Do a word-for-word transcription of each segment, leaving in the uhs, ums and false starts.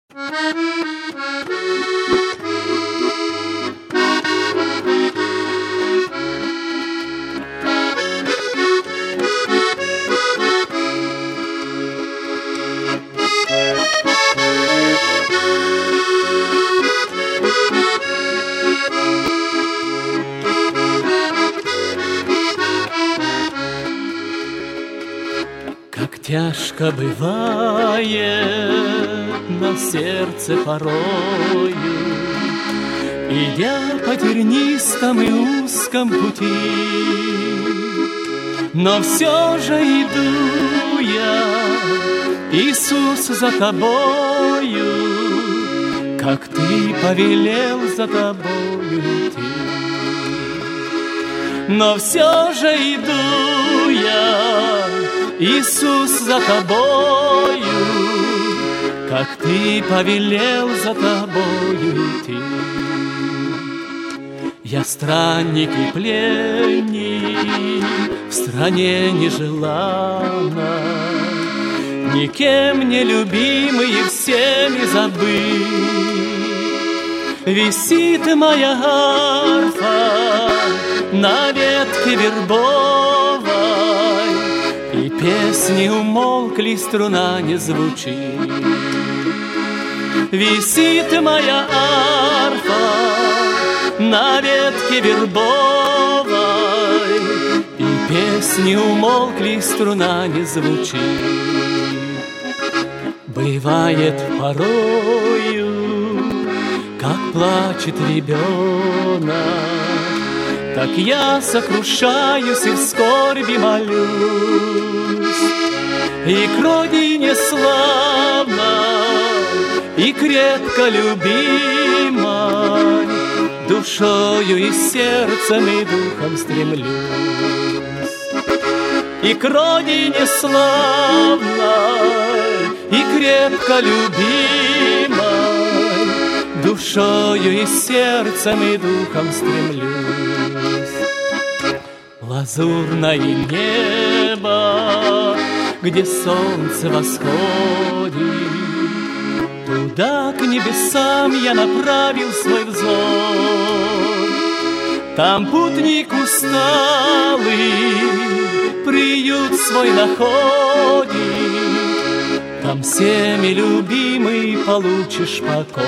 Тяжко бывает на сердце порою, идя по тернистом и узком пути. Но все же иду я, Иисус, за тобою, как ты повелел за тобою идти. Но все же иду я, Иисус, за тобою, как ты повелел за тобою идти. Я странник и пленник в стране нежеланной, никем не любимый и всеми забыт. Висит моя арфа на ветке вербовой, и песни умолкли, струна не звучит. Висит моя арфа на ветке вербовой, и песни умолкли, струна не звучит. Бывает порою, как плачет ребенок, так я сокрушаюсь и в скорби молюсь, и к родине славной, и крепко любимой, душою и сердцем и духом стремлюсь. И к родине славной, и крепко любимой, душою и сердцем и духом стремлюсь. Лазурное небо, где солнце восходит, туда к небесам я направил свой взор. Там путник усталый приют свой находит, там всеми любимый получишь покой.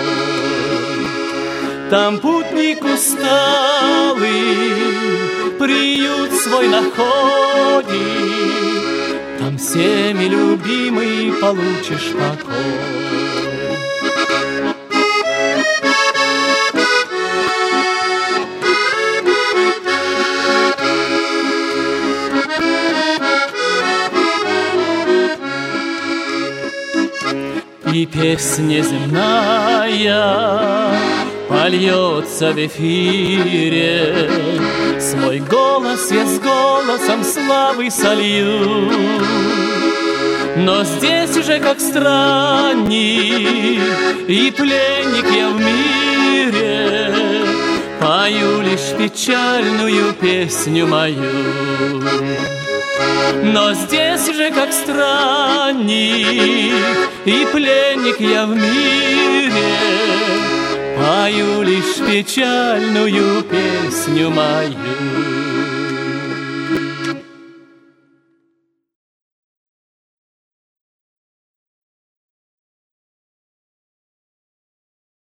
Там путник усталый приют свой находит, там всеми любимый получишь покой. И песня земная польется в эфире, свой голос я с голосом славы солью. Но здесь же как странник и пленник я в мире, пою лишь печальную песню мою. Но здесь же как странник и пленник я в мире, пою лишь печальную песню мою.